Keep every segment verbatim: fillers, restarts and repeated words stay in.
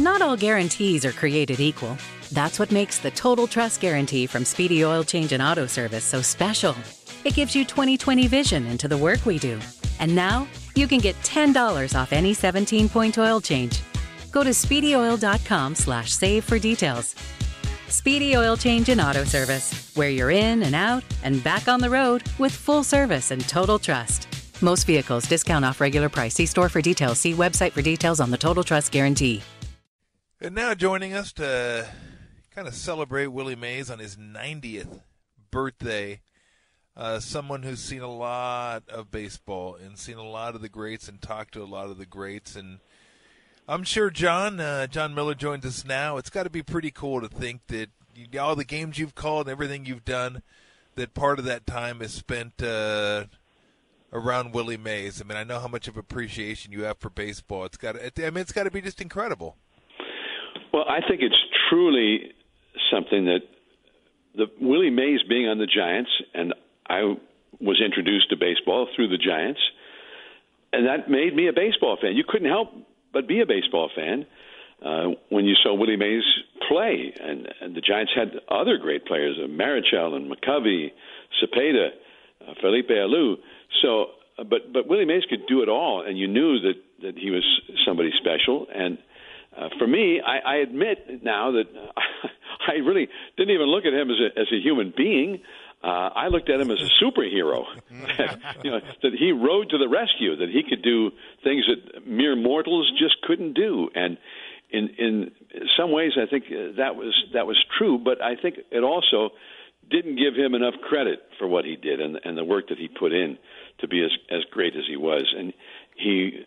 not all guarantees are created equal. That's what makes the Total Trust Guarantee from Speedy Oil Change and Auto Service so special. It gives you twenty twenty vision into the work we do. And now, you can get ten dollars off any seventeen-point oil change. Go to speedyoil.com slash save for details. Speedy Oil Change and Auto Service, where you're in and out and back on the road with full service and total trust. Most vehicles, discount off regular price. See store for details. See website for details on the Total Trust Guarantee. And now joining us to kind of celebrate Willie Mays on his ninetieth birthday, uh, someone who's seen a lot of baseball and seen a lot of the greats and talked to a lot of the greats. And I'm sure John, uh, John Miller joins us now. It's got to be pretty cool to think that you, all the games you've called and everything you've done, that part of that time is spent uh, around Willie Mays. I mean, I know how much of appreciation you have for baseball. It's got, I mean, it's got to be just incredible. Well, I think it's truly something that the Willie Mays being on the Giants, and I was introduced to baseball through the Giants, and that made me a baseball fan. You couldn't help but be a baseball fan uh, when you saw Willie Mays play. And, and the Giants had other great players, uh, Marichal and McCovey, Cepeda, uh, Felipe Alou. So, uh, but but Willie Mays could do it all, and you knew that, that he was somebody special. And uh, for me, I, I admit now that I really didn't even look at him as a, as a human being. Uh, I looked at him as a superhero, that, you know, that he rode to the rescue, that he could do things that mere mortals just couldn't do. And in in some ways, I think that was that was true. But I think it also didn't give him enough credit for what he did and, and the work that he put in to be as as great as he was. And he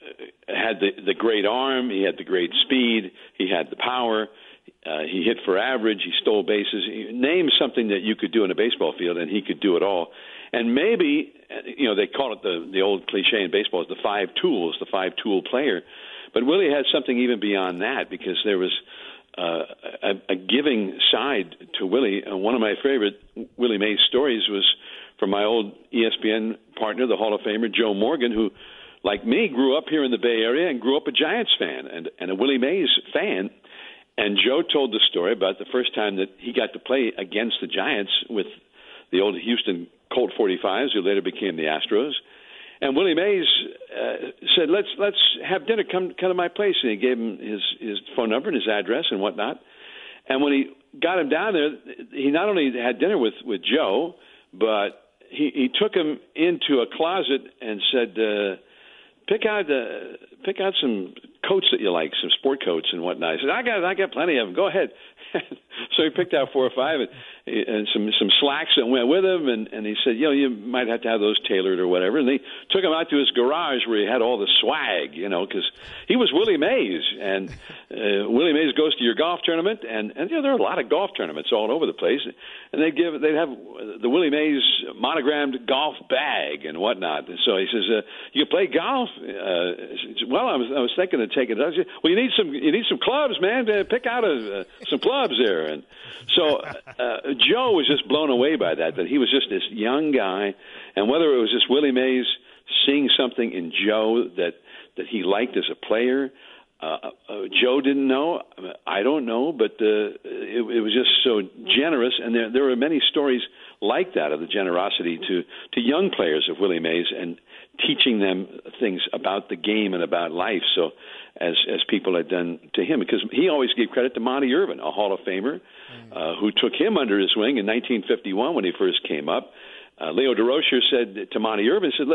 had the the great arm, he had the great speed, he had the power. Uh, he hit for average. He stole bases. He, name something that you could do in a baseball field, and he could do it all. And maybe, you know, they call it the the old cliche in baseball is the five tools, the five-tool player. But Willie had something even beyond that, because there was uh, a, a giving side to Willie. And one of my favorite Willie Mays stories was from my old E S P N partner, the Hall of Famer Joe Morgan, who, like me, grew up here in the Bay Area and grew up a Giants fan and, and a Willie Mays fan. And Joe told the story about the first time that he got to play against the Giants with the old Houston Colt forty-fives, who later became the Astros. And Willie Mays uh, said, "Let's let's have dinner. Come come to my place." And he gave him his his phone number and his address and whatnot. And when he got him down there, he not only had dinner with, with Joe, but he, he took him into a closet and said, uh, "Pick out uh, pick out some coats that you like, some sport coats and whatnot." He said, I got I got plenty of them. Go ahead. So he picked out four or five and, and some some slacks that went with him, and, and he said, you know, you might have to have those tailored or whatever. And they took him out to his garage where he had all the swag, you know, because he was Willie Mays. And uh, Willie Mays goes to your golf tournament, and, and you know, there are a lot of golf tournaments all over the place. And they'd give they'd have the Willie Mays monogrammed golf bag and whatnot. And so he says, uh, you play golf? Uh, well, I was I was thinking of taking it. I said, well, you need some you need some clubs, man. Pick out a, uh, some clubs there. And so uh, Joe was just blown away by that, that he was just this young guy. And whether it was just Willie Mays seeing something in Joe that, that he liked as a player, uh, uh, Joe didn't know. I don't know, but uh, it, it was just so generous. And there, there were many stories like that, of the generosity to, to young players of Willie Mays and teaching them things about the game and about life. So as as people had done to him, because he always gave credit to Monty Irvin, a Hall of Famer, uh, who took him under his wing in nineteen fifty-one when he first came up. Uh, Leo DeRocher said to Monty Irvin, said,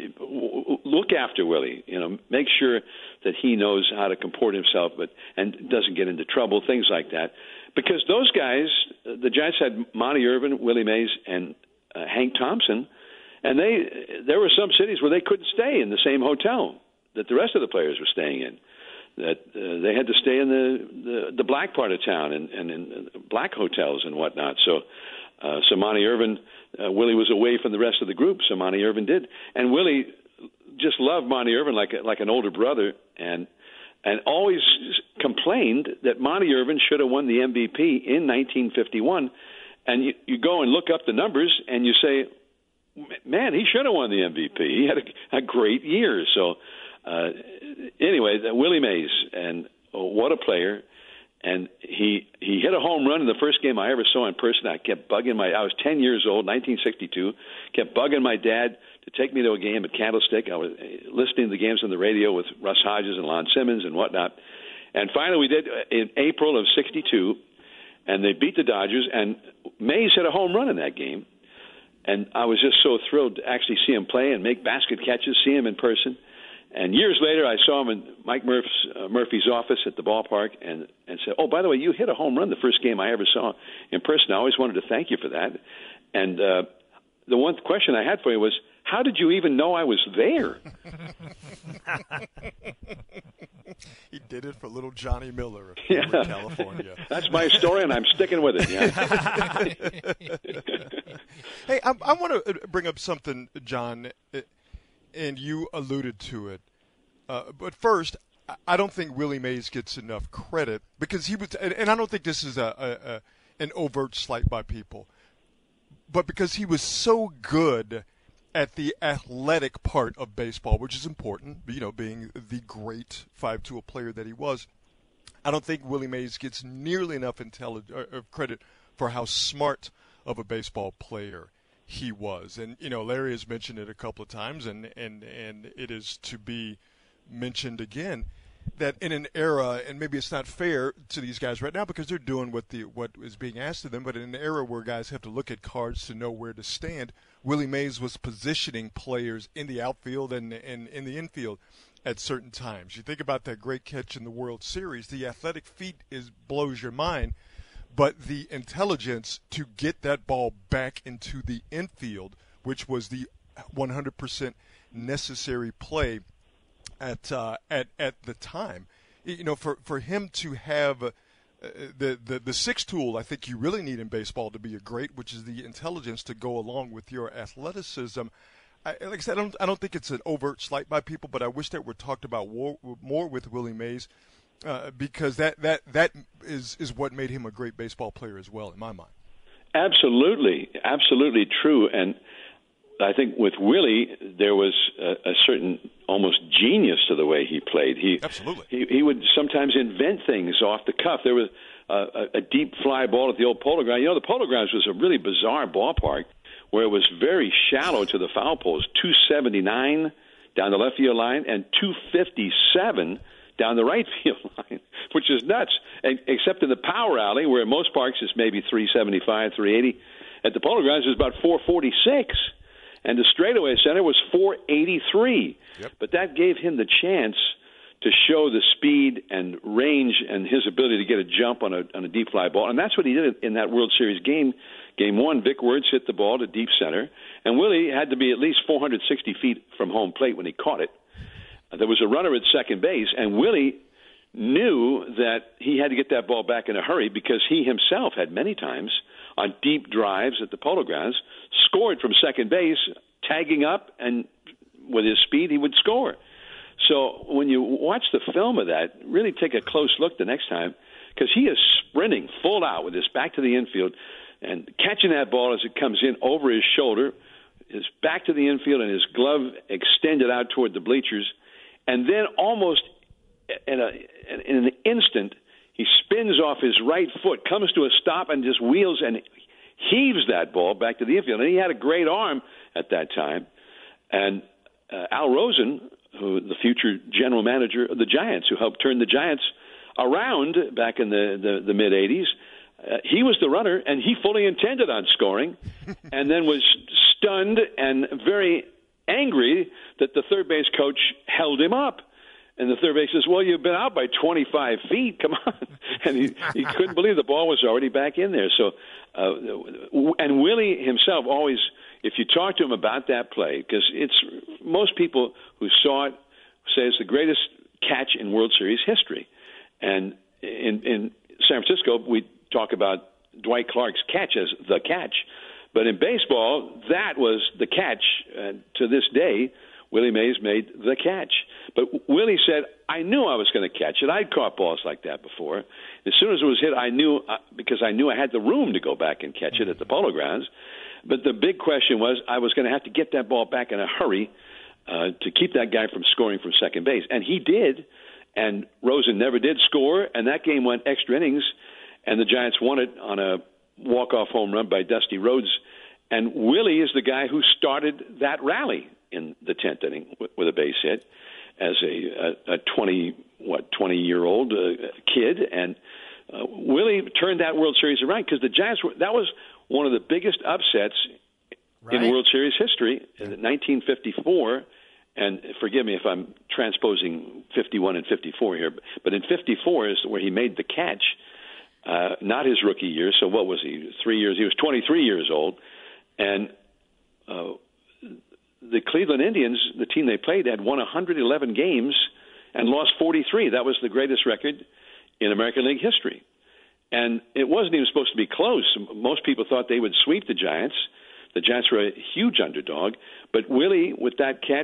look after Willie, you know, make sure that he knows how to comport himself but and doesn't get into trouble, things like that. Because those guys, the Giants had Monty Irvin, Willie Mays, and uh, Hank Thompson, and they there were some cities where they couldn't stay in the same hotel that the rest of the players were staying in. That uh, they had to stay in the, the, the black part of town and, and in black hotels and whatnot. So, uh, so Monty Irvin, uh, Willie was away from the rest of the group, so Monty Irvin did, and Willie just loved Monty Irvin like a, like an older brother, and and always complained that Monty Irvin should have won the M V P in nineteen fifty-one. And you, you go and look up the numbers, and you say, man, he should have won the M V P. He had a, a great year. So uh, anyway, Willie Mays and oh, what a player. And he he hit a home run in the first game I ever saw in person. I kept bugging my – I was ten years old, nineteen sixty-two, kept bugging my dad to take me to a game at Candlestick. I was listening to the games on the radio with Russ Hodges and Lon Simmons and whatnot. And finally we did in April of sixty-two, and they beat the Dodgers, and Mays hit a home run in that game. And I was just so thrilled to actually see him play and make basket catches, see him in person. And years later, I saw him in Mike Murph's, uh, Murphy's office at the ballpark and, and said, oh, by the way, you hit a home run the first game I ever saw in person. I always wanted to thank you for that. And uh, the one question I had for you was, how did you even know I was there? He did it for little Johnny Miller of yeah. California. That's my story, and I'm sticking with it. Yeah. Hey, I, I want to bring up something, John, and you alluded to it. Uh, but first, I don't think Willie Mays gets enough credit because he was, and I don't think this is a, a, a an overt slight by people, but because he was so good at the athletic part of baseball, which is important, you know, being the great five-tool player that he was. I don't think Willie Mays gets nearly enough intelli- or credit for how smart of a baseball player he was. And, you know, Larry has mentioned it a couple of times, and, and, and it is to be mentioned again, that in an era, and maybe it's not fair to these guys right now because they're doing what the what is being asked of them, but in an era where guys have to look at cards to know where to stand, Willie Mays was positioning players in the outfield and, and in the infield at certain times. You think about that great catch in the World Series, the athletic feat is blows your mind, but the intelligence to get that ball back into the infield, which was the one hundred percent necessary play at uh, at at the time, you know, for, for him to have uh, the, the the sixth tool I think you really need in baseball to be a great, which is the intelligence to go along with your athleticism. I, like I said, I don't I don't think it's an overt slight by people, but I wish that were talked about more, more with Willie Mays uh, because that, that that is is what made him a great baseball player as well, in my mind. Absolutely, absolutely true, and I think with Willie, there was a, a certain almost genius to the way he played. He Absolutely. He, he would sometimes invent things off the cuff. There was a, a, a deep fly ball at the old Polo Grounds. You know, the Polo Grounds was a really bizarre ballpark where it was very shallow to the foul poles, two seventy-nine down the left field line and two fifty-seven down the right field line, which is nuts, except in the power alley where in most parks it's maybe three seventy-five, three eighty. At the Polo Grounds, it was about four forty-six. And the straightaway center was four eighty-three. Yep. But that gave him the chance to show the speed and range and his ability to get a jump on a on a deep fly ball. And that's what he did in that World Series game. Game one, Vic Wertz hit the ball to deep center. And Willie had to be at least four hundred sixty feet from home plate when he caught it. There was a runner at second base, and Willie knew that he had to get that ball back in a hurry because he himself had many times on deep drives at the Polo Grounds scored from second base, tagging up, and with his speed, he would score. So when you watch the film of that, really take a close look the next time, because he is sprinting full out with his back to the infield and catching that ball as it comes in over his shoulder, his back to the infield, and his glove extended out toward the bleachers. And then almost in, a, in an instant, he spins off his right foot, comes to a stop, and just wheels and heaves that ball back to the infield. And he had a great arm at that time. And uh, Al Rosen, who the future general manager of the Giants, who helped turn the Giants around back in the, the, the mid-eighties, uh, he was the runner, and he fully intended on scoring, and then was stunned and very angry that the third base coach held him up. And the third base says, well, you've been out by twenty-five feet. Come on. And he, he couldn't believe the ball was already back in there. So, uh, and Willie himself always, if you talk to him about that play, because it's most people who saw it say it's the greatest catch in World Series history. And in, in San Francisco, we talk about Dwight Clark's catch as the catch. But in baseball, that was the catch. Uh, to this day, Willie Mays made the catch. But Willie said, I knew I was going to catch it. I'd caught balls like that before. As soon as it was hit, I knew, uh, because I knew I had the room to go back and catch it at the Polo Grounds. But the big question was, I was going to have to get that ball back in a hurry uh, to keep that guy from scoring from second base. And he did. and Rosen never did score, and that game went extra innings, and the Giants won it on a walk-off home run by Dusty Rhodes. And Willie is the guy who started that rally in the tenth inning with, with a base hit as a, a, a twenty what twenty year old uh, kid, and uh, Willie turned that World Series around because the Giants were, that was one of the biggest upsets right. in World Series history in nineteen fifty-four. And forgive me if I'm transposing fifty-one and fifty-four here, but in fifty-four is where he made the catch, uh, not his rookie year. So what was he? Three years. He was twenty-three years old, and uh, the Cleveland Indians, the team they played, had won one hundred eleven games and lost forty-three. That was the greatest record in American League history. And it wasn't even supposed to be close. Most people thought they would sweep the Giants. The Giants were a huge underdog. But Willie, with that catch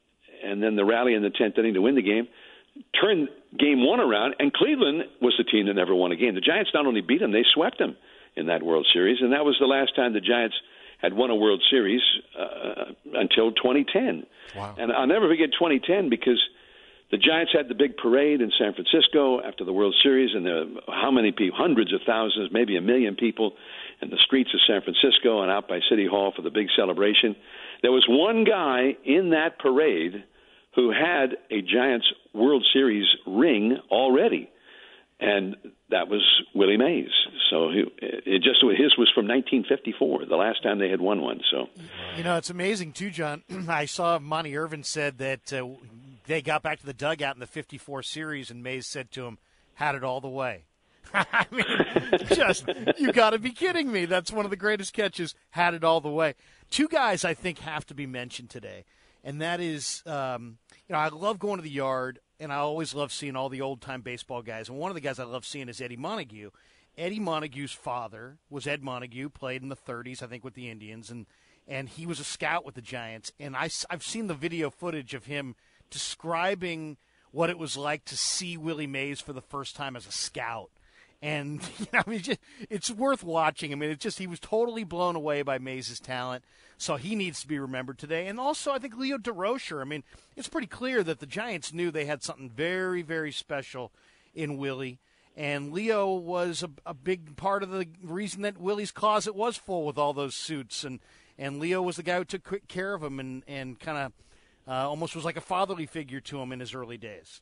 and then the rally in the tenth inning to win the game, turned game one around, and Cleveland was the team that never won a game. The Giants not only beat them, they swept them in that World Series, and that was the last time the Giants had won a World Series uh, until twenty ten. Wow. And I'll never forget twenty ten because the Giants had the big parade in San Francisco after the World Series, and there were how many people, hundreds of thousands, maybe a million people in the streets of San Francisco and out by City Hall for the big celebration. There was one guy in that parade who had a Giants World Series ring already, and that was Willie Mays. So he, it just his was from nineteen fifty-four, the last time they had won one. So, you know, it's amazing too, John. I saw Monty Irvin said that uh, they got back to the dugout in the fifty-four series, and Mays said to him, "Had it all the way." I mean, just you got to be kidding me. That's one of the greatest catches. Had it all the way. Two guys I think have to be mentioned today, and that is, um, you know, I love going to the yard, and I always love seeing all the old-time baseball guys. And one of the guys I love seeing is Eddie Montague. Eddie Montague's father was Ed Montague, played in the thirties, I think, with the Indians, and and he was a scout with the Giants. And I, I've seen the video footage of him describing what it was like to see Willie Mays for the first time as a scout. And, you know, I mean, just, it's worth watching. I mean, it's just he was totally blown away by Mays' talent, so he needs to be remembered today. And also, I think Leo DeRocher, I mean, it's pretty clear that the Giants knew they had something very, very special in Willie. And Leo was a, a big part of the reason that Willie's closet was full with all those suits. And, and Leo was the guy who took quick care of him and, and kind of uh, almost was like a fatherly figure to him in his early days.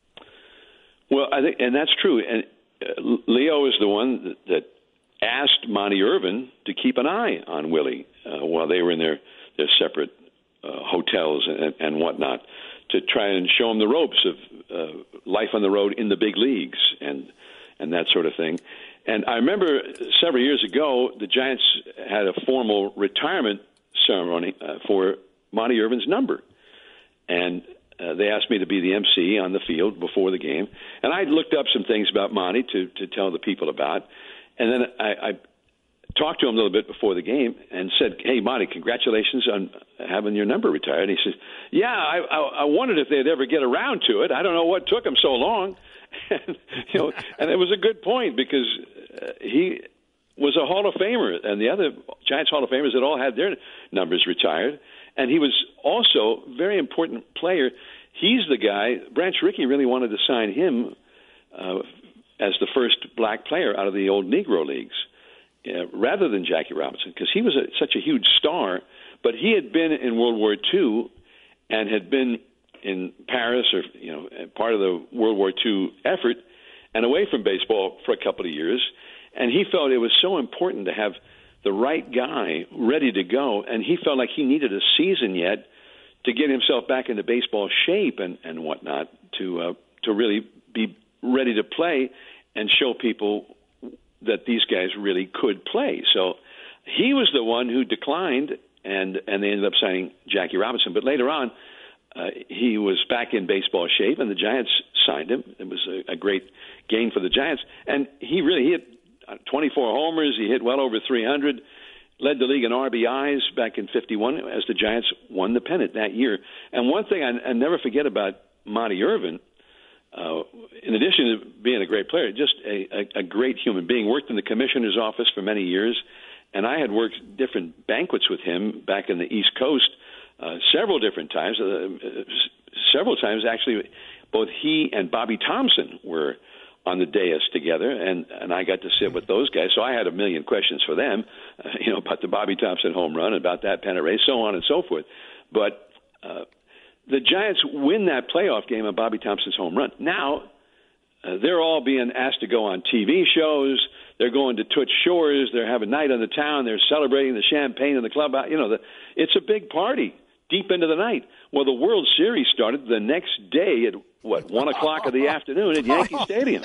Well, I think, and that's true. And uh, Leo is the one that, that asked Monty Irvin to keep an eye on Willie uh, while they were in their, their separate uh, hotels and, and whatnot, to try and show him the ropes of uh, life on the road in the big leagues and and that sort of thing. And I remember several years ago, the Giants had a formal retirement ceremony uh, for Monty Irvin's number. And uh, they asked me to be the M C on the field before the game. And I looked up some things about Monty to, to tell the people about. And then I, I talked to him a little bit before the game and said, "Hey, Monty, congratulations on having your number retired." And he says, "Yeah, I, I, I wondered if they'd ever get around to it. I don't know what took them so long." And, you know, and it was a good point because uh, he was a Hall of Famer, and the other Giants Hall of Famers had all had their numbers retired. And he was also a very important player. He's the guy, Branch Rickey really wanted to sign him uh, as the first black player out of the old Negro leagues, uh, rather than Jackie Robinson, because he was a, such a huge star. But he had been in World War Two and had been in Paris, or you know, part of the World War Two effort, and away from baseball for a couple of years. And he felt it was so important to have the right guy ready to go, and he felt like he needed a season yet to get himself back into baseball shape and, and whatnot to uh, to really be ready to play and show people that these guys really could play. So he was the one who declined, and, and they ended up signing Jackie Robinson. But later on, Uh, he was back in baseball shape, and the Giants signed him. It was a, a great gain for the Giants. And he really he hit twenty-four homers. He hit well over three hundred, led the league in R B Is back in fifty-one as the Giants won the pennant that year. And one thing I, I never forget about Monty Irvin, uh, in addition to being a great player, just a, a, a great human being, worked in the commissioner's office for many years. And I had worked different banquets with him back in the East Coast Uh, several different times, uh, several times actually both he and Bobby Thompson were on the dais together, and, and I got to sit with those guys. So I had a million questions for them, uh, you know, about the Bobby Thompson home run, about that pennant race, so on and so forth. But uh, the Giants win that playoff game on Bobby Thompson's home run. Now uh, they're all being asked to go on T V shows. They're going to Toots Shores. They're having night on the town. They're celebrating the champagne in the club. You know, the, it's a big party deep into the night. Well, the World Series started the next day at, what, one o'clock of the afternoon at Yankee Stadium.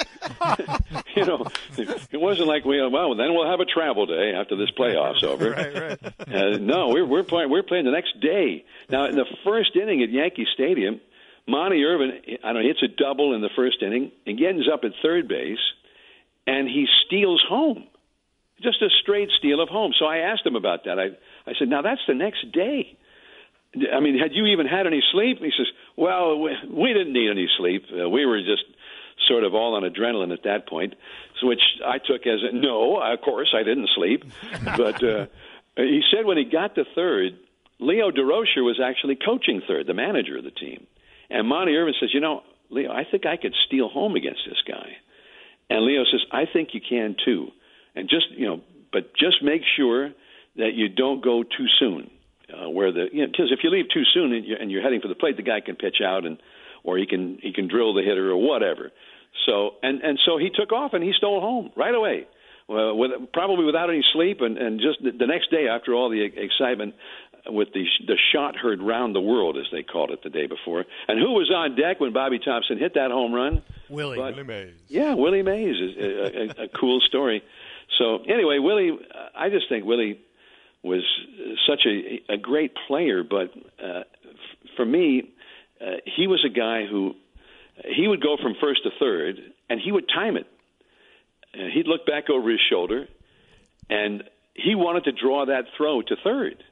You know, it wasn't like, we well, then we'll have a travel day after this playoff's over. Right, right. Uh, no, we're, we're, playing, we're playing the next day. Now, in the first inning at Yankee Stadium, Monty Irvin, I don't know, hits a double in the first inning and ends up at third base, and he steals home. Just a straight steal of home. So I asked him about that. I, I said, now that's the next day. I mean, had you even had any sleep? And he says, well, we, we didn't need any sleep. Uh, we were just sort of all on adrenaline at that point, so which I took as a no, of course, I didn't sleep. But uh, he said when he got to third, Leo DeRocher was actually coaching third, the manager of the team. And Monty Irvin says, you know, Leo, I think I could steal home against this guy. And Leo says, I think you can too. And just, you know, but just make sure that you don't go too soon. Uh, where the you know, because if you leave too soon and you're, and you're heading for the plate, the guy can pitch out and or he can he can drill the hitter or whatever. So and, and so he took off and he stole home right away, well, with, probably without any sleep and, and just the, the next day after all the excitement with the the shot heard round the world, as they called it the day before. And who was on deck when Bobby Thompson hit that home run? Willie. But, Willie Mays. Yeah, Willie Mays is a, a, a cool story. So anyway, Willie, I just think Willie was such a, a great player, but uh, f- for me, uh, he was a guy who he would go from first to third, and he would time it. Uh, he'd look back over his shoulder, and he wanted to draw that throw to third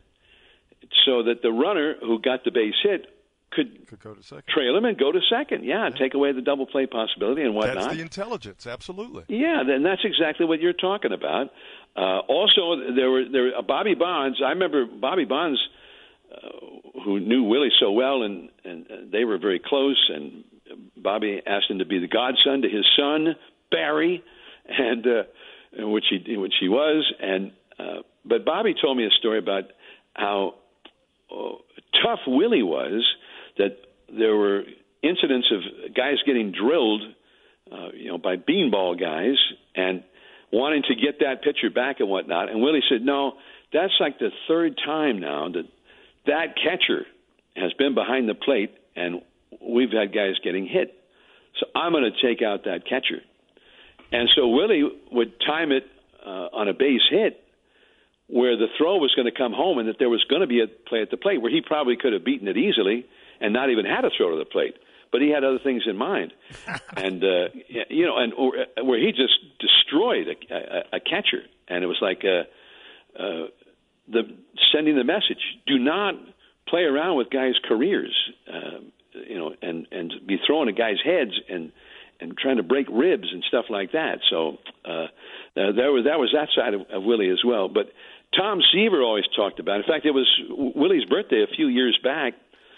so that the runner who got the base hit could, could go to second. Trail him and go to second. Yeah, yeah, take away the double play possibility and whatnot. That's the intelligence, absolutely. Yeah, then that's exactly what you're talking about. Uh, also, there were there uh, Bobby Bonds. I remember Bobby Bonds, uh, who knew Willie so well, and, and uh, they were very close. And Bobby asked him to be the godson to his son Barry, and uh, which he which he was. And uh, but Bobby told me a story about how uh, tough Willie was. That there were incidents of guys getting drilled, uh, you know, by beanball guys, and wanting to get that pitcher back and whatnot. And Willie said, no, that's like the third time now that that catcher has been behind the plate, and we've had guys getting hit. So I'm going to take out that catcher. And so Willie would time it uh, on a base hit where the throw was going to come home and that there was going to be a play at the plate where he probably could have beaten it easily and not even had a throw to the plate. But he had other things in mind, and uh, you know, and or, where he just destroyed a, a, a catcher, and it was like uh, uh, the sending the message: do not play around with guys' careers, uh, you know, and and be throwing at guys' heads and and trying to break ribs and stuff like that. So uh, there was that was that side of, of Willie as well. But Tom Seaver always talked about it. In fact, it was Willie's birthday a few years back,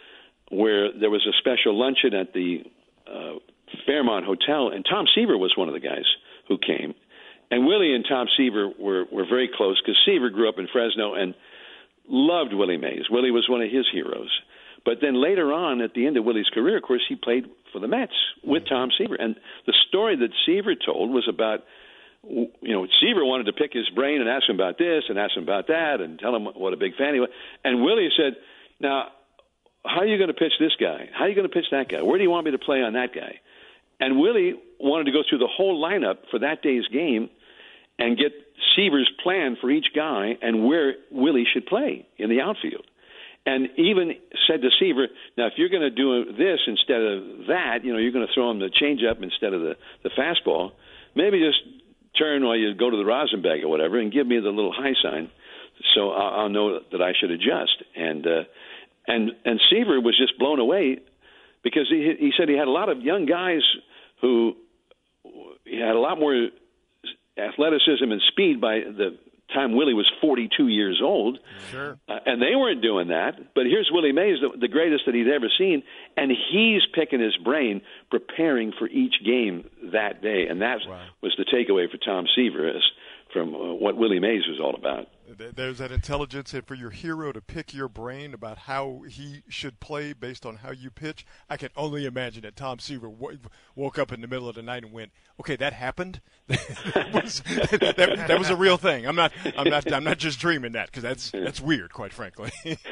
where there was a special luncheon at the uh, Fairmont Hotel, and Tom Seaver was one of the guys who came. And Willie and Tom Seaver were, were very close because Seaver grew up in Fresno and loved Willie Mays. Willie was one of his heroes. But then later on, at the end of Willie's career, of course, he played for the Mets with Tom Seaver. And the story that Seaver told was about, you know, Seaver wanted to pick his brain and ask him about this and ask him about that and tell him what a big fan he was. And Willie said, now, how are you going to pitch this guy? How are you going to pitch that guy? Where do you want me to play on that guy? And Willie wanted to go through the whole lineup for that day's game and get Seaver's plan for each guy and where Willie should play in the outfield. And even said to Seaver, now, if you're going to do this instead of that, you know, you're going to throw him the changeup instead of the, the fastball, maybe just turn while you go to the Rosenbag or whatever and give me the little high sign so I'll, I'll know that I should adjust. And, uh, And and Seaver was just blown away because he he said he had a lot of young guys who he had a lot more athleticism and speed by the time Willie was forty-two years old. Sure. Uh, and they weren't doing that. But here's Willie Mays, the, the greatest that he'd ever seen, and he's picking his brain, preparing for each game that day. And that wow. was the takeaway for Tom Seaver is from uh, what Willie Mays was all about. There's that intelligence, and for your hero to pick your brain about how he should play based on how you pitch, I can only imagine that Tom Seaver w- woke up in the middle of the night and went, "Okay, that happened. that, was, that, that was a real thing. I'm not, I'm not, I'm not just dreaming that because that's that's weird, quite frankly."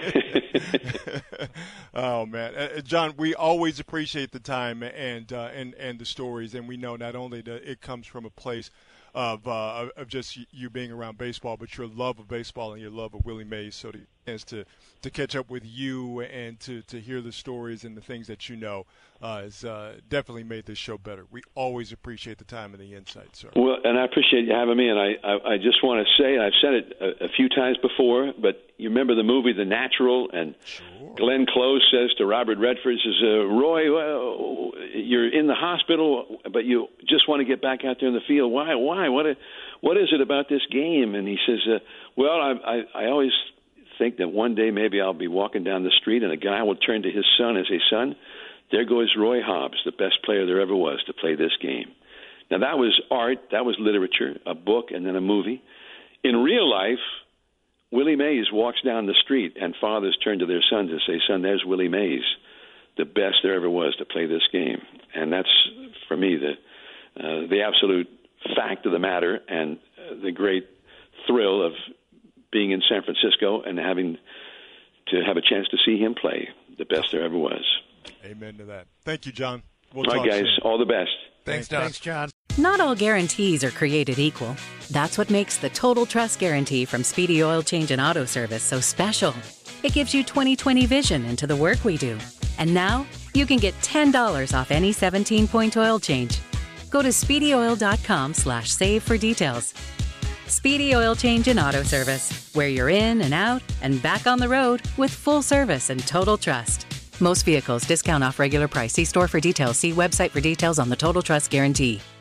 Oh man, uh, John, we always appreciate the time and uh, and and the stories, and we know not only that it comes from a place of uh, of just you being around baseball, but your love of baseball and your love of Willie Mays. So to chance to, to catch up with you and to, to hear the stories and the things that you know uh, has uh, definitely made this show better. We always appreciate the time and the insight, sir. Well, and I appreciate you having me. And I, I, I just want to say, I've said it a, a few times before, but you remember the movie The Natural, and sure. Glenn Close says to Robert Redford, says, uh, Roy, well, you're in the hospital, but you just want to get back out there in the field. Why? Why? What? A, what is it about this game? And he says, uh, well, I, I, I always think that one day maybe I'll be walking down the street and a guy will turn to his son and say, son, there goes Roy Hobbs, the best player there ever was to play this game. Now, that was art, that was literature, a book, and then a movie. In real life, Willie Mays walks down the street and fathers turn to their sons and say, son, there's Willie Mays, the best there ever was to play this game. And that's, for me, the uh, the absolute fact of the matter and uh, the great thrill of being in San Francisco and having to have a chance to see him play, the best there ever was. Amen to that. Thank you, John. We'll all right, guys. Soon. All the best. Thanks, John. Thanks, John. Not all guarantees are created equal. That's what makes the Total Trust Guarantee from Speedy Oil Change and Auto Service so special. It gives you twenty twenty vision into the work we do. And now you can get ten dollars off any seventeen-point oil change. Go to speedyoil.com slash save for details. Speedy Oil Change and Auto Service, where you're in and out and back on the road with full service and total trust. Most vehicles, discount off regular price. See store for details. See website for details on the Total Trust Guarantee.